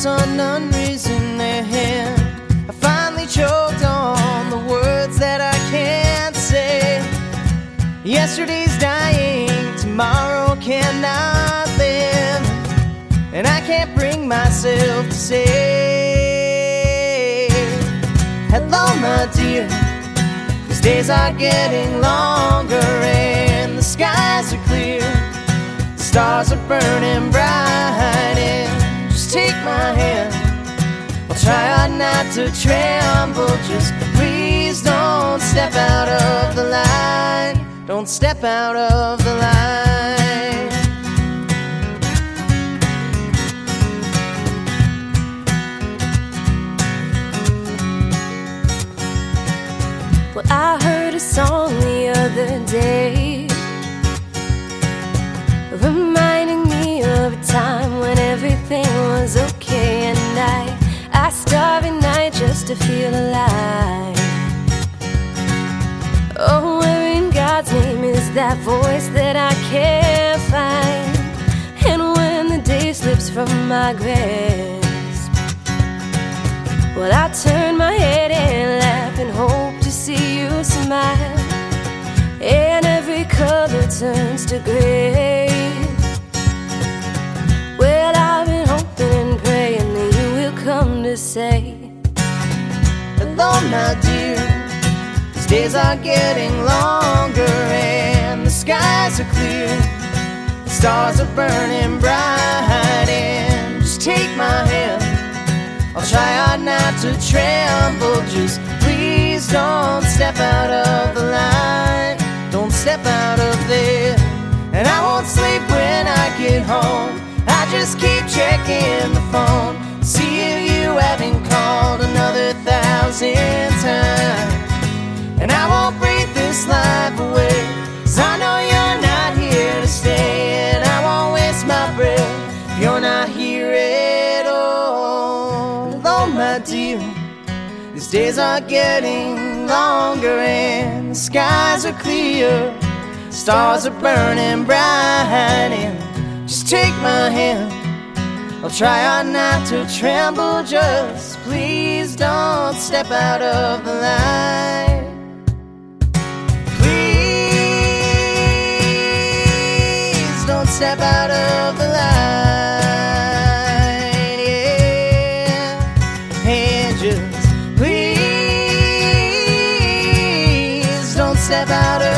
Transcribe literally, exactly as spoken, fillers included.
sun unreason their hand. I finally choked on the words that I can't say. Yesterday's dying, tomorrow cannot live, and I can't bring myself to say hello, my dear. These days are getting longer and the skies are clear. The stars are burning bright, and just take my hand. I'll try hard not to tremble. Just please don't step out of the line. Don't step out of the line. Well, I heard a song the other day, reminding me of a time when everything was okay, and I, I starve at night just to feel alive. Oh, where in God's name is that voice that I can't find? And when the day slips from my grasp, well, I turn my head and laugh and hope to see you smile, and every color turns to gray. Well, I've been hoping and praying that you will come to say hello, my dear. These days are getting longer and the skies are clear. The stars are burning bright, and just take my hand. I'll try hard not to tremble. Just please don't step out of the line. Don't step out of there. And I won't sleep when I get home. I just keep checking the phone, see if you haven't called another thousand times. And I won't breathe this life away, 'cause I know you're not here to stay. And I won't waste my breath if you're not here at all. Hello, my dear. These days are getting longer and the skies are clear. Stars are burning bright, and just take my hand. I'll try hard not to tremble. Just please don't step out of the line. Please don't step out of the line. Yeah, and just please don't step out of